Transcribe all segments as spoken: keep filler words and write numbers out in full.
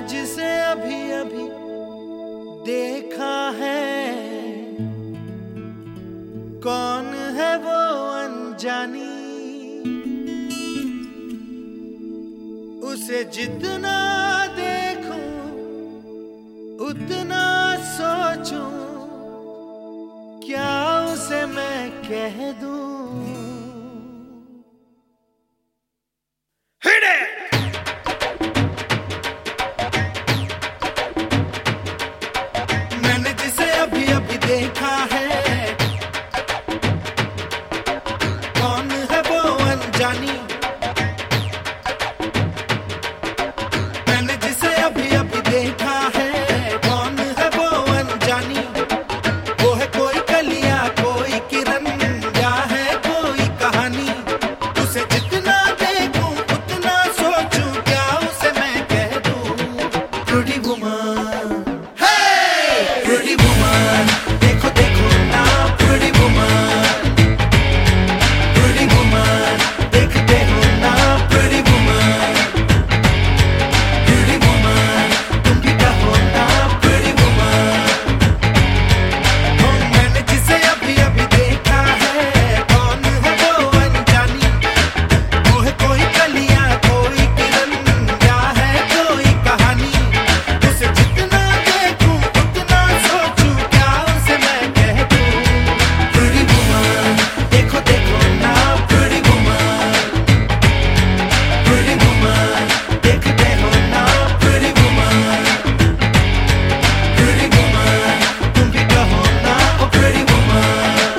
जिसे अभी अभी देखा है, कौन है वो अनजानी। उसे जितना देखूं उतना सोचूं, क्या उसे मैं कह दूं। मैंने जिसे अभी अभी देखा है, कौन है वो अनजानी। मैंने जिसे अभी अभी देखा है, कौन है वो अनजानी। वो है कोई कलियां, कोई किरण, या है कोई कहानी। उसे जितना देखूं उतना सोचूं, क्या उसे मैं कह दूं। Pretty woman, hey pretty woman, देखो देखो ना प्रिटी वुमन। प्रिटी वुमन, देखते हो ना प्रिटी वुमन। प्रिटी वुमन, तुम भी कहो ना प्रिटी वुमन। ओ मैंने जिसे अभी अभी देखा है, कौन है वो अनजानी। वो है कोई कलियां, कोई किरण, या है कोई कहानी। उसे जितना देखूं उतना सोचूं, क्या उसे मैं कह दूं। प्रिटी वुमन, देखो देखो ना प्रिटी वुमन। प्रिटी वुमन, देखते हो ना प्रिटी वुमन। प्रिटी वुमन, तुम भी कहो ना oh pretty woman.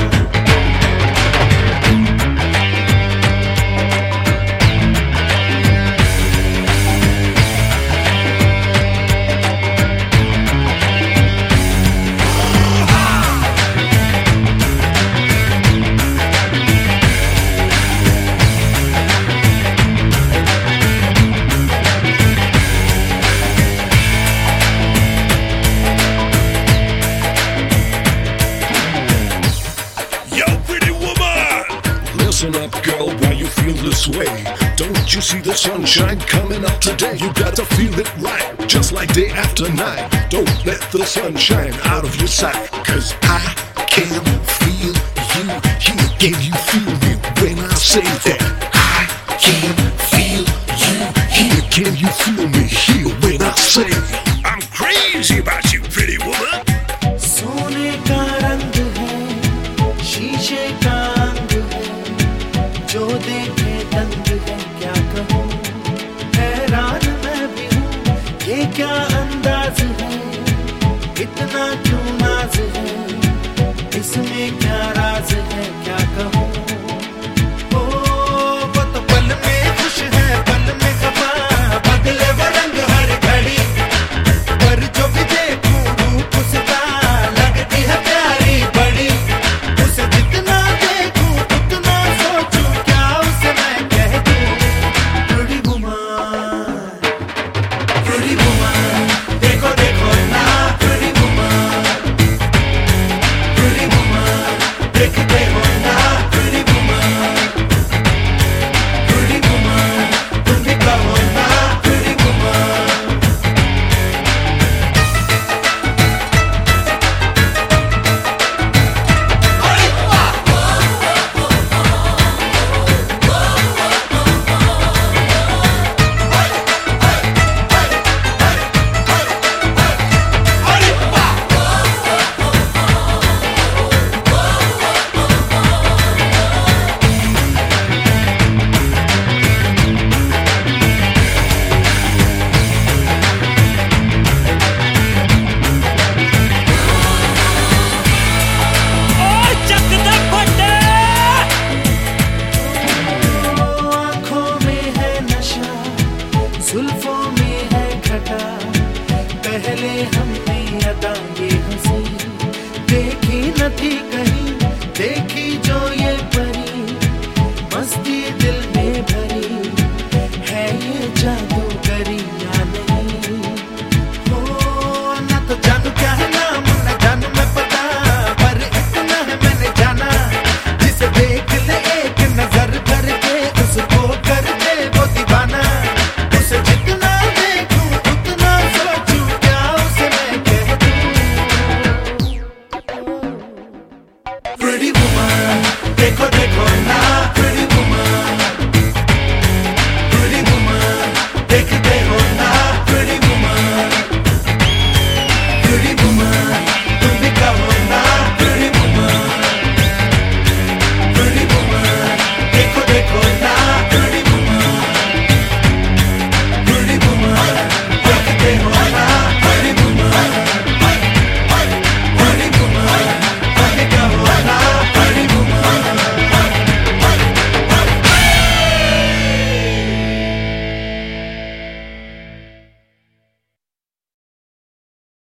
Yo, pretty woman! Listen up, girl, why you feel this way? Don't you see the sunshine coming up today? You gotta feel it right, just like day after night. Don't let the sunshine out of your sight. Cause I can feel you here. Can you feel me when I say that? I can feel you here. Can you feel me here when I say I'm crazy about you, pretty woman? सोने का रंग है, शीशे का अंग है, जो देखे दंग है, क्या कहूँ। हैरान मैं भी हूँ, ये क्या अंदाज है, इतना क्यों नाज है, इसमें क्या राज है, क्या कहूँ। ओ वो तो पल में खुश है, पल में खफा, बदले वो रंग हर घड़ी। पर जो भी देखूं रूप उसका, लगती है प्यारी बड़ी। उसे जितना देखूं उतना सोचूं, क्या उसे मैं कह दूं। प्रिटी वुमन, प्रिटी वुमन, देखो देखो ना pretty woman. Pretty woman, pretty woman, देखो देखो ना